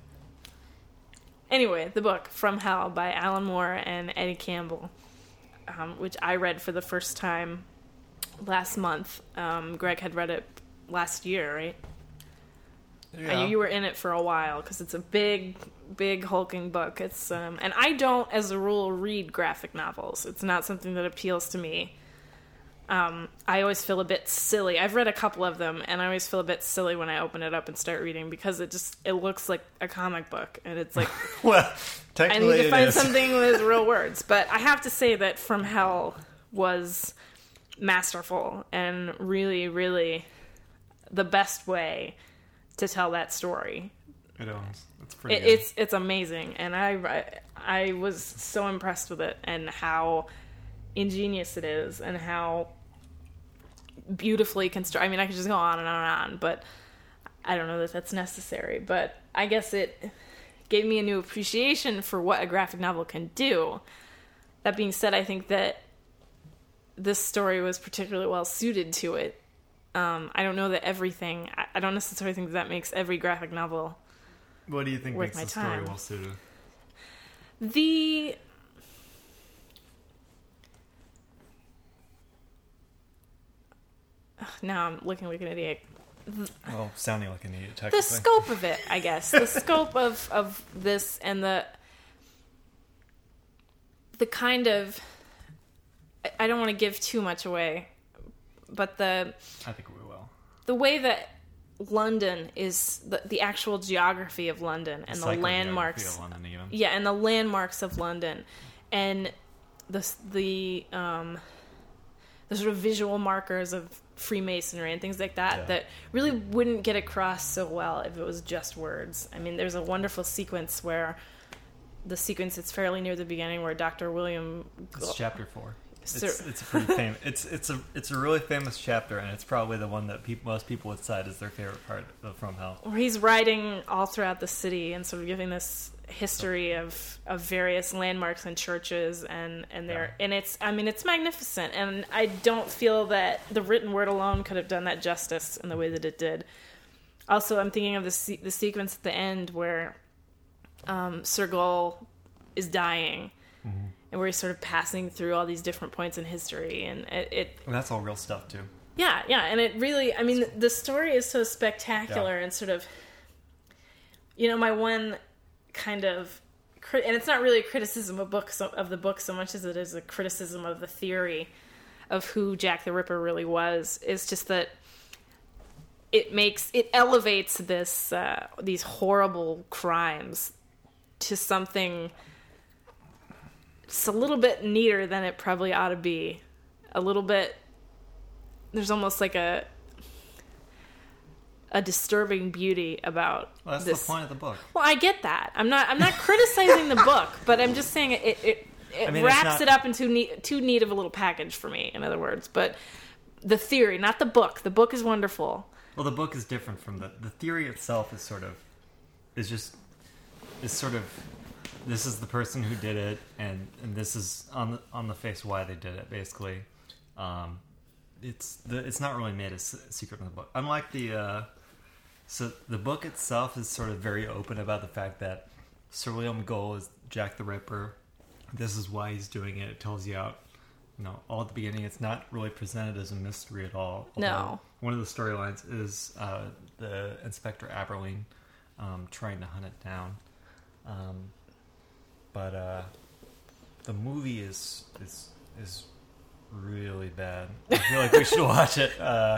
S2: Anyway, the book From Hell by Alan Moore and Eddie Campbell, which I read for the first time last month. Greg had read it last year, right?
S1: Yeah.
S2: You were in it for a while because it's a big, big hulking book. It's and I don't, as a rule, read graphic novels. It's not something that appeals to me. I always feel a bit silly. I've read a couple of them, and I always feel a bit silly when I open it up and start reading because it looks like a comic book, and it's like,
S1: well, technically
S2: I need to find something with real words. But I have to say that From Hell was masterful and really, really the best way to tell that story.
S1: It owns. It's pretty good.
S2: It's amazing, and I was so impressed with it and how ingenious it is and how beautifully constructed. I mean, I could just go on and on and on, but I don't know that that's necessary. But I guess it gave me a new appreciation for what a graphic novel can do. That being said, I think that this story was particularly well suited to it. I don't know that everything. I don't necessarily think that makes every graphic novel.
S1: What do you think
S2: worth
S1: makes the
S2: my
S1: story
S2: time.
S1: well suited?
S2: Now I'm looking like an idiot.
S1: Well, sounding like an idiot, technically.
S2: The scope of it, I guess. The scope of this and the kind of... I don't want to give too much away, but
S1: I think we will.
S2: The way that London is... The actual geography of London and the landmarks...
S1: Of London, even.
S2: Yeah, and the landmarks of London. And the sort of visual markers of Freemasonry and things like that that really wouldn't get across so well if it was just words. I mean, there's a wonderful sequence where it's fairly near the beginning where Dr. William...
S1: It's chapter 4. It's a pretty famous... It's a really famous chapter, and it's probably the one that most people would cite as their favorite part of From Hell.
S2: Where he's riding all throughout the city and sort of giving this history of various landmarks and churches and it's magnificent, and I don't feel that the written word alone could have done that justice in the way that it did. Also, I'm thinking of the sequence at the end where Sergol is dying, and where he's sort of passing through all these different points in history, and it
S1: and that's all real stuff too.
S2: Yeah, and it really, I mean, the story is so spectacular and sort of, my one kind of, and it's not really a criticism of the book so much as it is a criticism of the theory of who Jack the Ripper really was, is just that it elevates these horrible crimes to something just a little bit neater than it probably ought to be. A little bit, there's almost like a disturbing beauty about
S1: that's
S2: this.
S1: the point of the book.
S2: Well, I get that. I'm not criticizing the book, but I'm just saying it wraps it up into too neat of a little package for me, in other words. But the theory, not the book. The book is wonderful.
S1: Well, the book is different from the theory itself. Is this is the person who did it, and this is on the face why they did it. Basically, it's not really made a secret in the book. Unlike so the book itself is sort of very open about the fact that Sir William Gull is Jack the Ripper. This is why he's doing it. It tells you out, all at the beginning. It's not really presented as a mystery at all.
S2: No.
S1: One of the storylines is the Inspector Aberline trying to hunt it down. But the movie is really bad. I feel like we should watch it.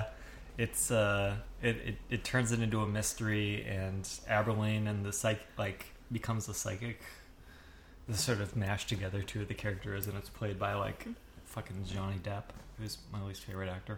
S1: It turns it into a mystery, and Aberline and the becomes a psychic. This sort of mashed together two of the characters, and it's played by fucking Johnny Depp, who's my least favorite actor.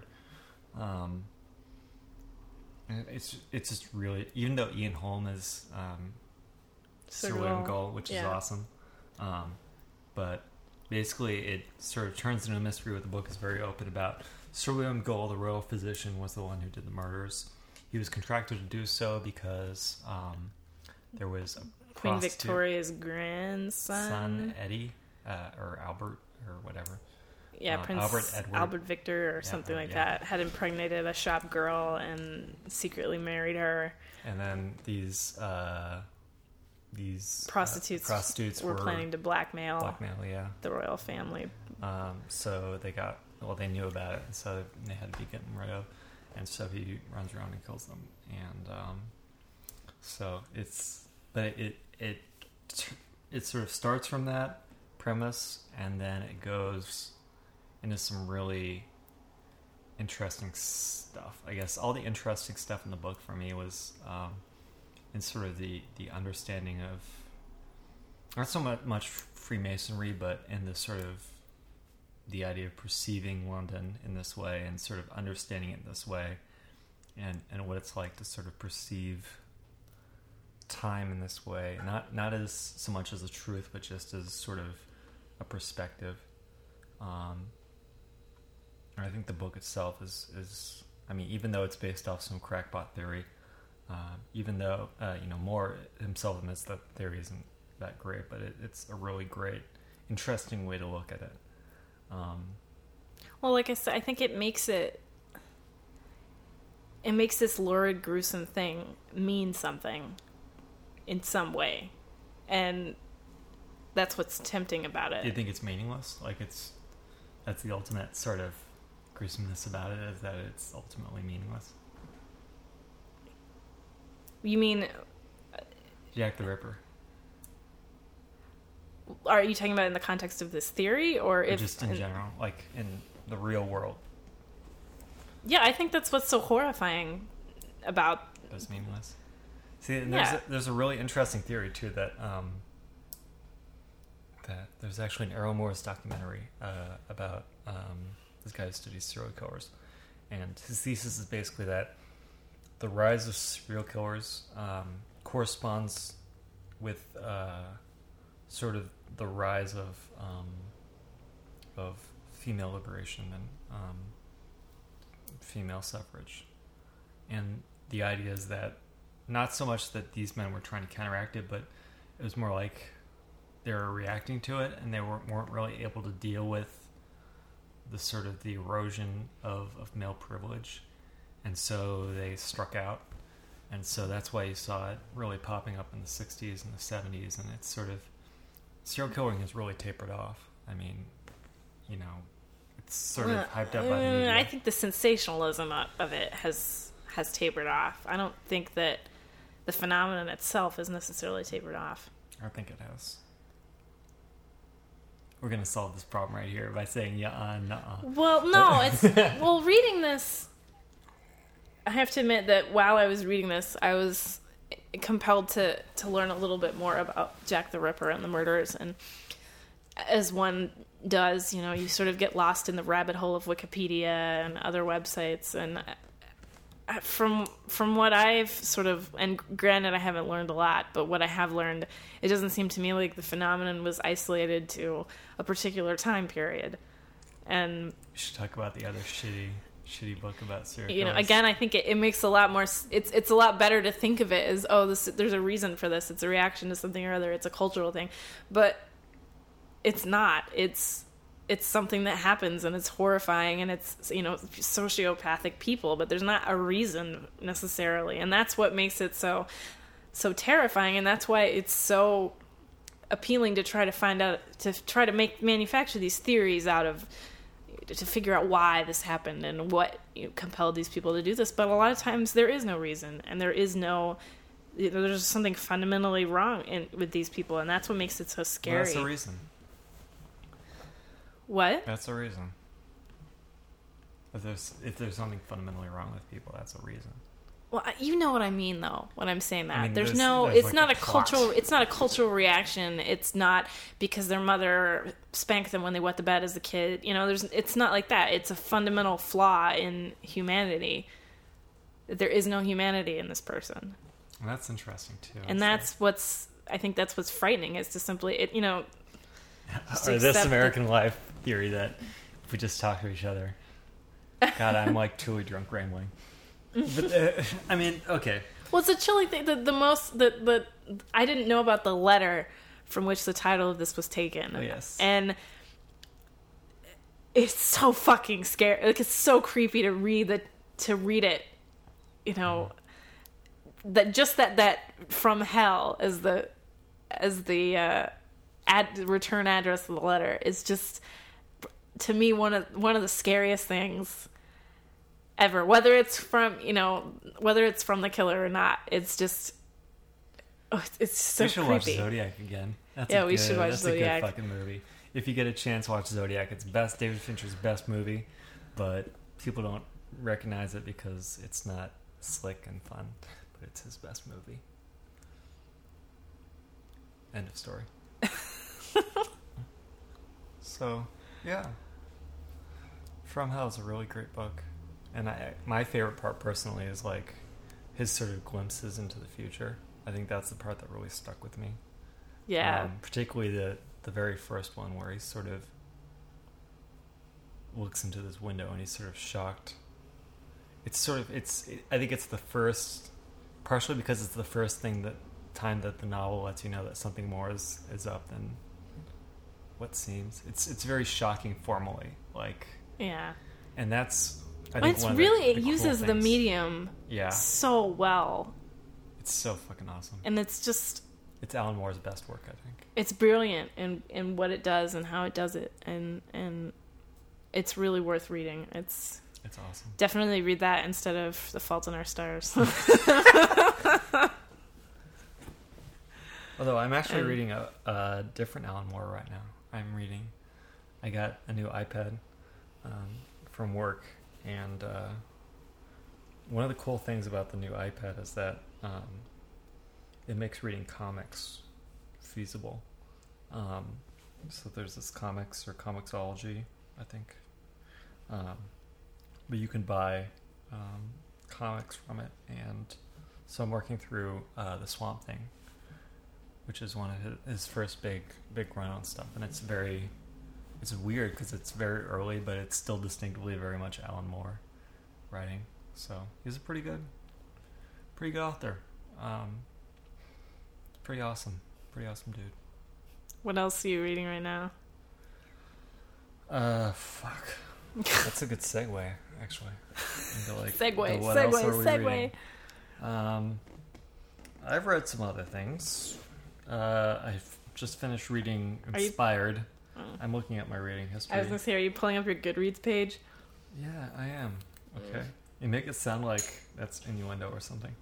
S1: And it's just really, even though Ian Holm is Sir William Gull, which is awesome. But basically it sort of turns into a mystery. What the book is very open about. Sir William Gull, the royal physician, was the one who did the murders. he was contracted to do so because there was a
S2: Queen Victoria's grandson,
S1: Eddie, or Albert, or whatever.
S2: Yeah, Prince Albert Victor or something like that, had impregnated a shop girl and secretly married her.
S1: And then these
S2: prostitutes were planning to blackmail the royal family.
S1: So they knew about it, and so they had to be getting rid of. And so he runs around and kills them. And so it sort of starts from that premise, and then it goes into some really interesting stuff. I guess all the interesting stuff in the book for me was in sort of the understanding of not so much Freemasonry, but in the sort of the idea of perceiving London in this way and sort of understanding it in this way, and what it's like to sort of perceive time in this way, not as so much as a truth, but just as sort of a perspective. And I think the book itself is I mean, even though it's based off some crackpot theory, even though Moore himself admits that theory isn't that great, but it's a really great, interesting way to look at it.
S2: Well, like I said, I think it makes this lurid, gruesome thing mean something in some way, and that's what's tempting about it.
S1: Do you think it's meaningless? Like that's the ultimate sort of gruesomeness about it, is that it's ultimately meaningless?
S2: You mean
S1: Jack the Ripper?
S2: Are you talking about in the context of this theory, or
S1: just in general, like in the real world?
S2: Yeah, I think that's what's so horrifying about.
S1: It's meaningless. See, and there's a really interesting theory too that there's actually an Errol Morris documentary about this guy who studies serial killers, and his thesis is basically that the rise of serial killers corresponds with sort of the rise of female liberation and female suffrage. And the idea is that not so much that these men were trying to counteract it, but it was more like they were reacting to it, and they weren't really able to deal with the sort of the erosion of male privilege, and so they struck out. And so that's why you saw it really popping up in the 60s and the 70s, and it's sort of, serial killing has really tapered off. I mean, it's sort of hyped up by the media.
S2: I think the sensationalism of it has tapered off. I don't think that the phenomenon itself has necessarily tapered off.
S1: I think it has. We're going to solve this problem right here by saying nuh-uh.
S2: Well, no, it's... Well, reading this, I have to admit that while I was reading this, I was compelled to learn a little bit more about Jack the Ripper and the murders. And as one does, you sort of get lost in the rabbit hole of Wikipedia and other websites. And from what I've sort of, and granted I haven't learned a lot, but what I have learned, it doesn't seem to me like the phenomenon was isolated to a particular time period. And
S1: we should talk about the other shitty book about serial killers.
S2: Again, I think it makes a lot more, it's a lot better to think of it as, there's a reason for this, it's a reaction to something or other, it's a cultural thing. But it's not. It's something that happens, and it's horrifying, and it's, sociopathic people, but there's not a reason necessarily. And that's what makes it so terrifying, and that's why it's so appealing to try to find out, to try to manufacture these theories out of, to figure out why this happened and what compelled these people to do this. But a lot of times there is no reason, and there's something fundamentally wrong with these people, and that's what makes it so scary.
S1: Well, that's the reason.
S2: What?
S1: That's the reason. If there's something fundamentally wrong with people, that's a reason.
S2: Well, you know what I mean, though, when I'm saying that.
S1: I mean,
S2: there's
S1: like
S2: not a cultural. It's not a cultural reaction. It's not because their mother spanked them when they wet the bed as a kid. It's not like that. It's a fundamental flaw in humanity. There is no humanity in this person.
S1: And that's interesting too.
S2: And I think that's what's frightening, is to simply,
S1: or this American life theory that if we just talk to each other, God, I'm like truly drunk rambling. But I mean, okay.
S2: Well, it's a chilling thing. I didn't know about the letter from which the title of this was taken.
S1: Oh, yes.
S2: And it's so fucking scary. Like, it's so creepy to read it. You know, that from hell as the return address of the letter is just, to me, one of the scariest things ever. Whether it's from the killer or not, it's just, it's so creepy.
S1: We should watch Zodiac again.
S2: We should watch Zodiac.
S1: That's a good fucking movie. If you get a chance, watch Zodiac. It's David Fincher's best movie, but people don't recognize it because it's not slick and fun, but it's his best movie. End of story. So, yeah. From Hell is a really great book. And my favorite part personally is like his sort of glimpses into the future. I think that's the part that really stuck with me.
S2: Yeah.
S1: Particularly the very first one where he sort of looks into this window and he's sort of shocked. I think it's the first, partially because it's the first time that the novel lets you know that something more is up than what seems. It's very shocking formally. Like,
S2: yeah.
S1: And that's, I
S2: think,
S1: one
S2: it
S1: cool
S2: uses the medium so well.
S1: It's so fucking awesome.
S2: And it's just,
S1: it's Alan Moore's best work, I think.
S2: It's brilliant in what it does and how it does it, and it's really worth reading. It's
S1: awesome.
S2: Definitely read that instead of The Fault in Our Stars.
S1: Although I'm actually reading a different Alan Moore right now. I got a new iPad from work, and one of the cool things about the new iPad is that it makes reading comics feasible. So there's this comics or Comixology, I think. But you can buy comics from it, and so I'm working through The Swamp Thing, which is one of his first big run on stuff, and it's weird because it's very early, but it's still distinctively very much Alan Moore writing. So he's a pretty good author. Pretty awesome dude.
S2: What else are you reading right now?
S1: Fuck. That's a good segue, actually. Into like
S2: segue.
S1: I've read some other things. I've just finished reading Inspired. I'm looking at my reading history.
S2: I was going to say, are you pulling up your Goodreads page?
S1: Yeah, I am. Okay. You make it sound like that's innuendo or something.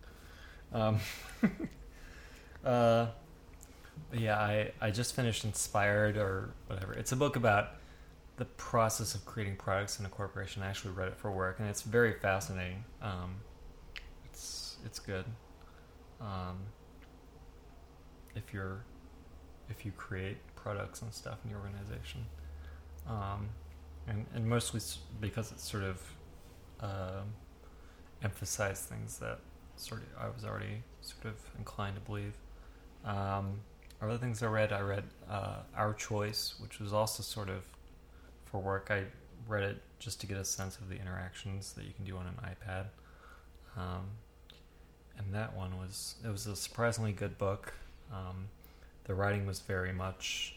S1: Yeah, I just finished Inspired or whatever. It's a book about the process of creating products in a corporation. I actually read it for work, and it's very fascinating. It's good. If you create products and stuff in your organization, and mostly because it sort of emphasized things that I was already sort of inclined to believe. Other things I read Our Choice, which was also sort of for work. I read it just to get a sense of the interactions that you can do on an iPad. And that one was a surprisingly good book. The writing was very much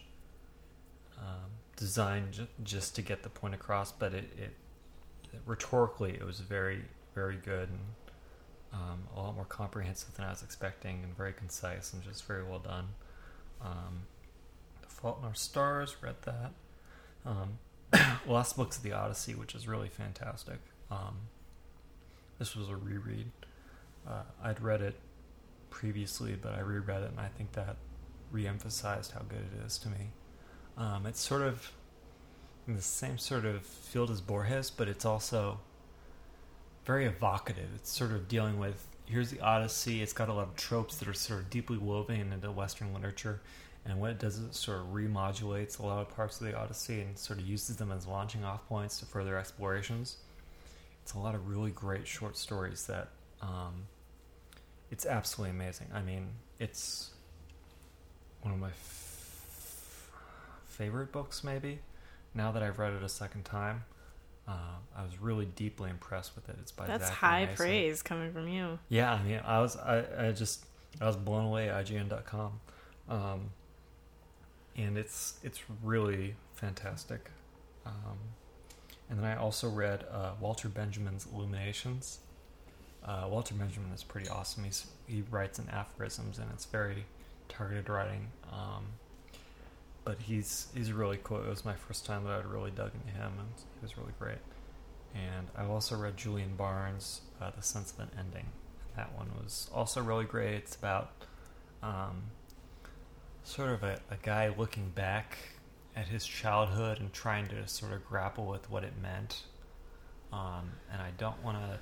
S1: designed just to get the point across, but it rhetorically it was very, very good and a lot more comprehensive than I was expecting, and very concise and just very well done. The Fault in Our Stars, read that. Lost Books of the Odyssey, which is really fantastic. This was a reread. I'd read it previously, but I reread it, and I think that re-emphasized how good it is to me. It's sort of in the same sort of field as Borges, but it's also very evocative. It's sort of dealing with, here's the Odyssey. It's got a lot of tropes that are sort of deeply woven into Western literature, and what it does is it sort of remodulates a lot of parts of the Odyssey and sort of uses them as launching off points to further explorations. It's a lot of really great short stories that it's absolutely amazing. I mean, it's one of my favorite books, maybe, now that I've read it a second time. I was really deeply impressed with it. It's by
S2: That's
S1: Zachary
S2: high
S1: Mason.
S2: praise coming from you.
S1: Yeah, I mean, I was blown away at IGN.com, and it's really fantastic. And then I also read Walter Benjamin's Illuminations. Walter Benjamin is pretty awesome. He writes in aphorisms, and it's very targeted writing. But he's really cool. It was my first time that I'd really dug into him, and he was really great. And I've also read Julian Barnes' The Sense of an Ending. That one was also really great. It's about sort of a guy looking back at his childhood and trying to sort of grapple with what it meant. And I don't want to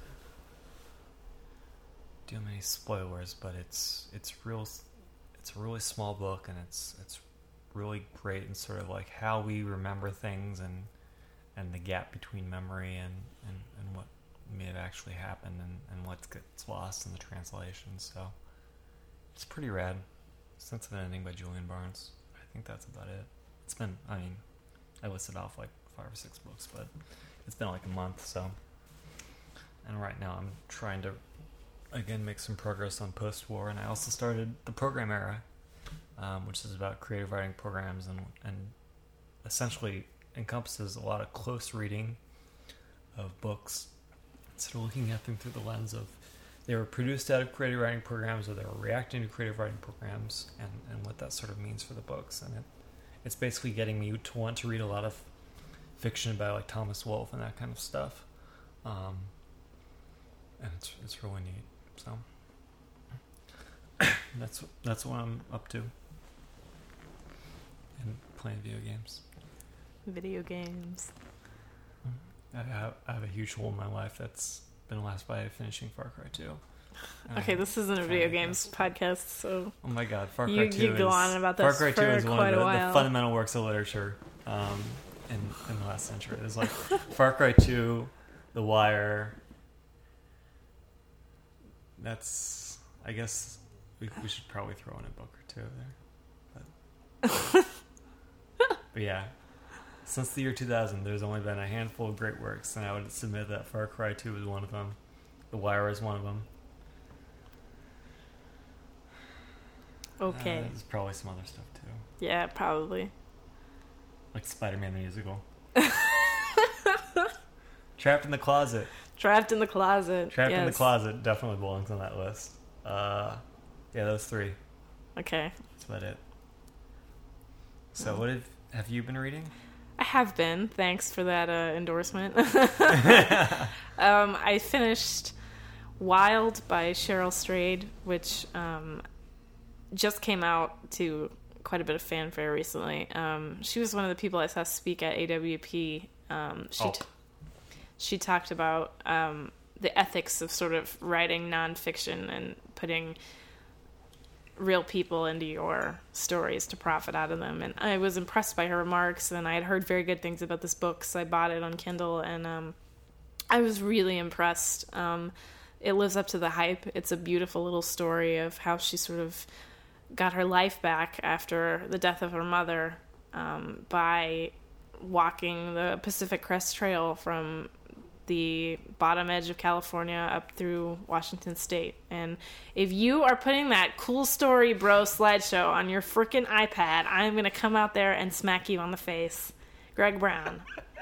S1: do many spoilers, but it's a really small book, and it's really great in sort of like how we remember things and the gap between memory and what may have actually happened and what gets lost in the translation. So it's pretty rad. Sense of an Ending by Julian Barnes. I think that's about it. It's been, I mean, I listed off like 5 or 6 books, but it's been like a month, so. And right now I'm trying to, again, make some progress on post-war, and I also started The Program Era, which is about creative writing programs and essentially encompasses a lot of close reading of books, sort of looking at them through the lens of they were produced out of creative writing programs, or they were reacting to creative writing programs, and what that sort of means for the books. And it's basically getting me to want to read a lot of fiction by like Thomas Wolfe and that kind of stuff. And it's really neat. So that's what I'm up to. And playing video games.
S2: Video games.
S1: I have a huge hole in my life that's been last by finishing Far Cry 2.
S2: Okay, this isn't a video games podcast, so...
S1: Oh my god, Far Cry 2
S2: you go on about this
S1: Far Cry 2 is one of the
S2: while.
S1: fundamental works of literature in the last century. It's like Far Cry 2, The Wire. That's... I guess we should probably throw in a book or two there. But yeah. Since the year 2000, there's only been a handful of great works, and I would submit that Far Cry 2 is one of them. The Wire is one of them.
S2: Okay.
S1: There's probably some other stuff, too.
S2: Yeah, probably.
S1: Like Spider-Man the Musical. Trapped in the Closet.
S2: Trapped in the Closet.
S1: Trapped in the Closet definitely belongs on that list. Yeah, those 3.
S2: Okay.
S1: That's about it. So what have you been reading?
S2: I have been. Thanks for that endorsement. I finished Wild by Cheryl Strayed, which just came out to quite a bit of fanfare recently. She was one of the people I saw speak at AWP. She talked about the ethics of sort of writing nonfiction and putting real people into your stories to profit out of them, and I was impressed by her remarks, and I had heard very good things about this book, so I bought it on Kindle, and I was really impressed. It lives up to the hype. It's a beautiful little story of how she sort of got her life back after the death of her mother by walking the Pacific Crest Trail from the bottom edge of California up through Washington State. And if you are putting that cool story bro slideshow on your frickin' iPad, I'm gonna come out there and smack you on the face. Greg Brown.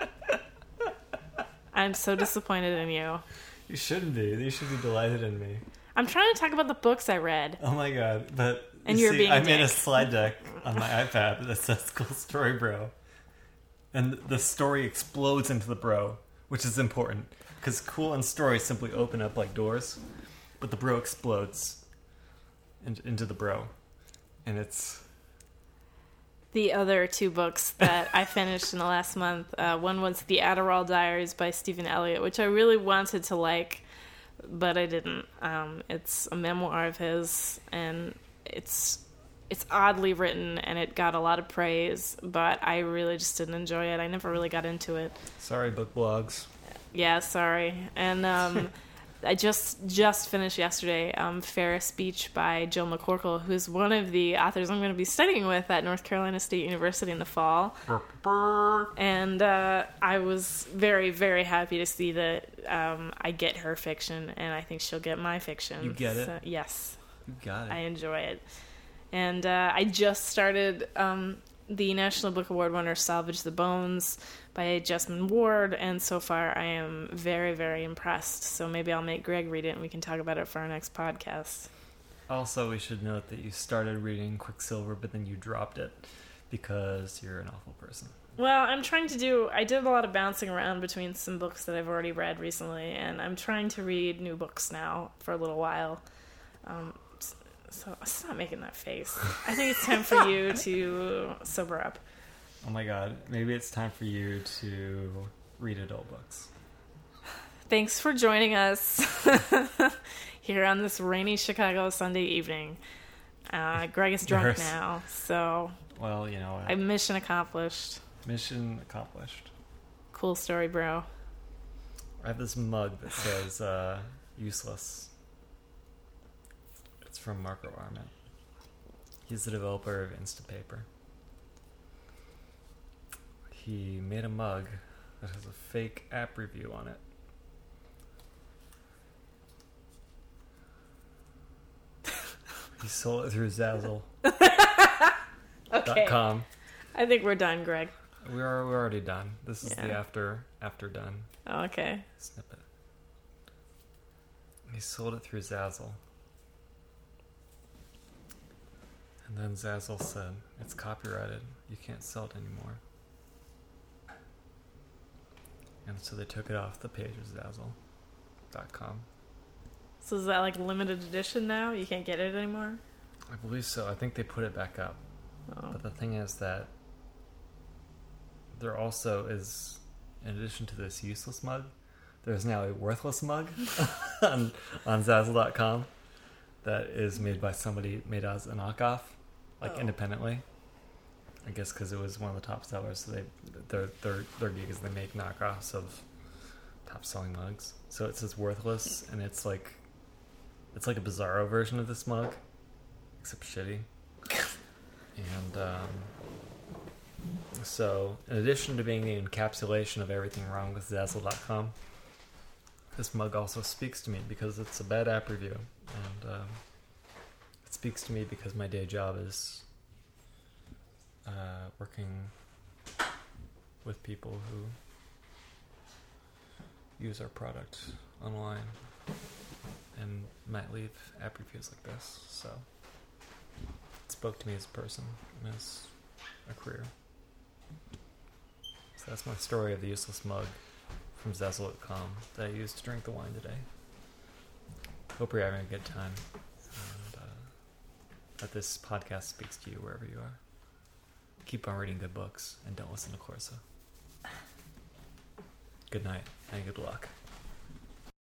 S2: I'm so disappointed in you.
S1: You shouldn't be. You should be delighted in me.
S2: I'm trying to talk about the books I read.
S1: Oh my god, but
S2: and you're being a
S1: I made
S2: dick.
S1: a slide deck on my iPad that says cool story bro. And the story explodes into the bro, which is important. Because cool and story simply open up like doors, but the bro explodes into the bro. And it's...
S2: The other 2 books that I finished in the last month, one was The Adderall Diaries by Stephen Elliott, which I really wanted to like, but I didn't. It's a memoir of his, and it's oddly written, and it got a lot of praise, but I really just didn't enjoy it. I never really got into it.
S1: Sorry, book blogs.
S2: Yeah, sorry. And I just finished yesterday Ferris Beach by Jill McCorkle, who's one of the authors I'm going to be studying with at North Carolina State University in the fall. And I was very, very happy to see that I get her fiction, and I think she'll get my fiction.
S1: You get it?
S2: So, yes.
S1: You got it.
S2: I enjoy it. And I just started the National Book Award winner Salvage the Bones by Jesmyn Ward, and so far I am very, very impressed. So maybe I'll make Greg read it and we can talk about it for our next podcast.
S1: Also, we should note that you started reading Quicksilver, but then you dropped it because you're an awful person.
S2: Well, I did a lot of bouncing around between some books that I've already read recently, and I'm trying to read new books now for a little while. So stop making that face. I think it's time for you to sober up.
S1: Oh my god, maybe it's time for you to read adult books.
S2: Thanks for joining us here on this rainy Chicago Sunday evening. Greg is drunk now, so...
S1: Well, you know what?
S2: Mission accomplished.
S1: Mission accomplished.
S2: Cool story, bro.
S1: I have this mug that says, useless. It's from Marco Arment. He's the developer of Instapaper. He made a mug that has a fake app review on it. He sold it through Zazzle.com.
S2: Okay. I think we're done, Greg.
S1: We're already done. This is the after done.
S2: Oh, okay.
S1: Snippet. He sold it through Zazzle. And then Zazzle said, it's copyrighted. You can't sell it anymore. And so they took it off the page of Zazzle.com.
S2: So is that like limited edition now? You can't get it anymore?
S1: I believe so. I think they put it back up.
S2: Oh.
S1: But the thing is that there also is, in addition to this useless mug, there's now a worthless mug on Zazzle.com that is made by somebody, made as a knockoff, independently. I guess because it was one of the top sellers, so their gig is they make knockoffs of top selling mugs. So it says worthless, and it's like a Bizarro version of this mug, except shitty. And so, in addition to being the encapsulation of everything wrong with Zazzle.com, this mug also speaks to me because it's a bad app review, and it speaks to me because my day job is working with people who use our product online and might leave app reviews like this. So it spoke to me as a person and as a career. So that's my story of the useless mug from Zazzle.com that I used to drink the wine today. Hope you're having a good time, and that this podcast speaks to you wherever you are. Keep on reading good books and don't listen to Corsa. Good night and good luck.